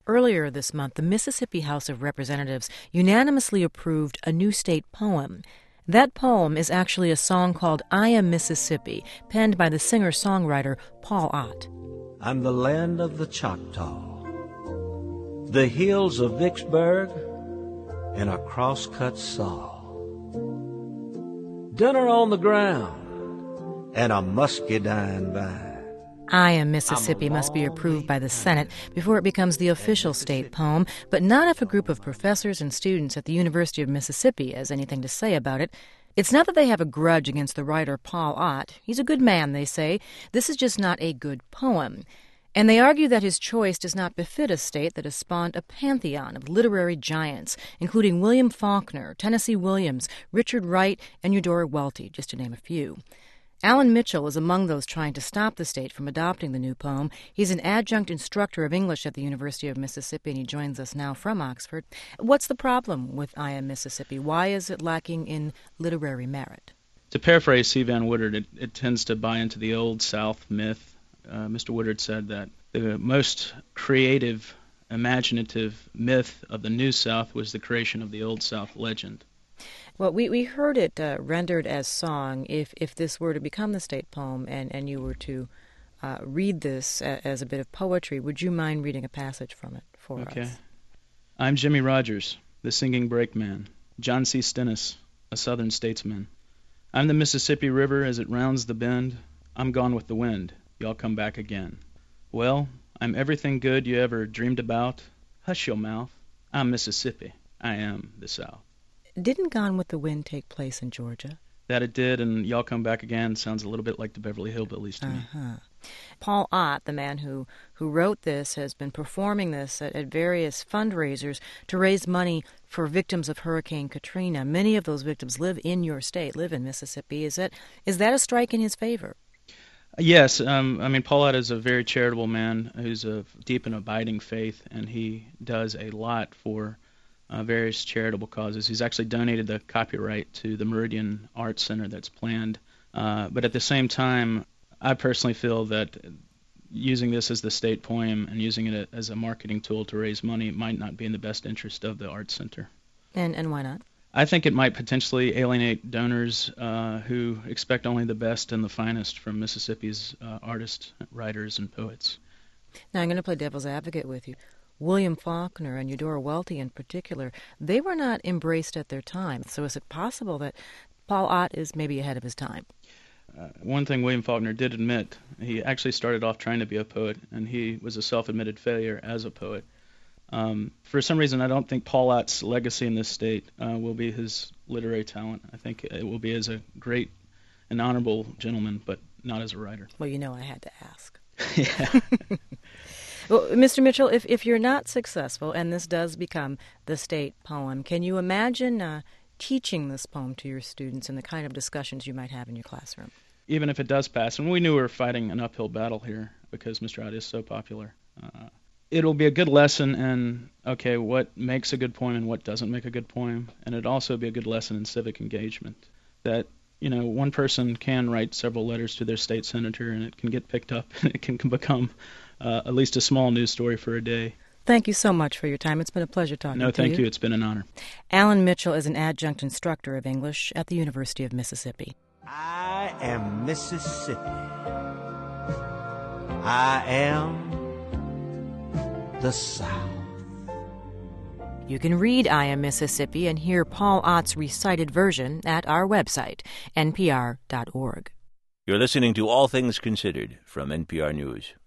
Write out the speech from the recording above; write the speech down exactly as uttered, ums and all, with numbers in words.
Earlier this month, the Mississippi House of Representatives unanimously approved a new state poem. That poem is actually a song called I Am Mississippi, penned by the singer-songwriter Paul Ott. I'm the land of the Choctaw, the hills of Vicksburg, and a crosscut saw. Dinner on the ground, and a muscadine vine. I Am Mississippi must be approved by the Senate before it becomes the official state poem, but not if a group of professors and students at the University of Mississippi has anything to say about it. It's not that they have a grudge against the writer Paul Ott. He's a good man, they say. This is just not a good poem. And they argue that his choice does not befit a state that has spawned a pantheon of literary giants, including William Faulkner, Tennessee Williams, Richard Wright, and Eudora Welty, just to name a few. Alan Mitchell is among those trying to stop the state from adopting the new poem. He's an adjunct instructor of English at the University of Mississippi, and he joins us now from Oxford. What's the problem with I Am Mississippi? Why is it lacking in literary merit? To paraphrase C. Van Woodard, it, it tends to buy into the Old South myth. Uh, Mister Woodard said that the most creative, imaginative myth of the New South was the creation of the Old South legend. Well, we, we heard it uh, rendered as song. If if this were to become the state poem and, and you were to uh, read this a, as a bit of poetry, would you mind reading a passage from it for okay. us? I'm Jimmy Rogers, the singing brakeman, John C. Stennis, a southern statesman. I'm the Mississippi River as it rounds the bend. I'm gone with the wind. Y'all come back again. Well, I'm everything good you ever dreamed about. Hush your mouth. I'm Mississippi. I am the South. Didn't Gone with the Wind take place in Georgia? That it did, and Y'all Come Back Again sounds a little bit like the Beverly Hillbillies to uh-huh. me. Paul Ott, the man who, who wrote this, has been performing this at, at various fundraisers to raise money for victims of Hurricane Katrina. Many of those victims live in your state, live in Mississippi. Is that is that a strike in his favor? Yes. Um, I mean, Paul Ott is a very charitable man who's of deep and abiding faith, and he does a lot for Uh, various charitable causes. He's actually donated the copyright to the Meridian Arts Center that's planned. Uh, but at the same time, I personally feel that using this as the state poem and using it as a marketing tool to raise money might not be in the best interest of the Arts Center. And and why not? I think it might potentially alienate donors uh, who expect only the best and the finest from Mississippi's uh, artists, writers, and poets. Now I'm going to play devil's advocate with you. William Faulkner and Eudora Welty in particular, they were not embraced at their time. So is it possible that Paul Ott is maybe ahead of his time? Uh, one thing William Faulkner did admit, he actually started off trying to be a poet, and he was a self-admitted failure as a poet. Um, for some reason, I don't think Paul Ott's legacy in this state uh, will be his literary talent. I think it will be as a great and honorable gentleman, but not as a writer. Well, you know I had to ask. Yeah. Well, Mister Mitchell, if, if you're not successful and this does become the state poem, can you imagine uh, teaching this poem to your students and the kind of discussions you might have in your classroom? Even if it does pass, and we knew we were fighting an uphill battle here because Mister Ott is so popular, uh, it'll be a good lesson in, okay, what makes a good poem and what doesn't make a good poem, and it'd also be a good lesson in civic engagement, that you know, one person can write several letters to their state senator, and it can get picked up, and it can become uh, at least a small news story for a day. Thank you so much for your time. It's been a pleasure talking no, to you. No, thank you. It's been an honor. Alan Mitchell is an adjunct instructor of English at the University of Mississippi. I am Mississippi. I am the South. You can read I Am Mississippi and hear Paul Ott's recited version at our website, N P R dot org. You're listening to All Things Considered from N P R News.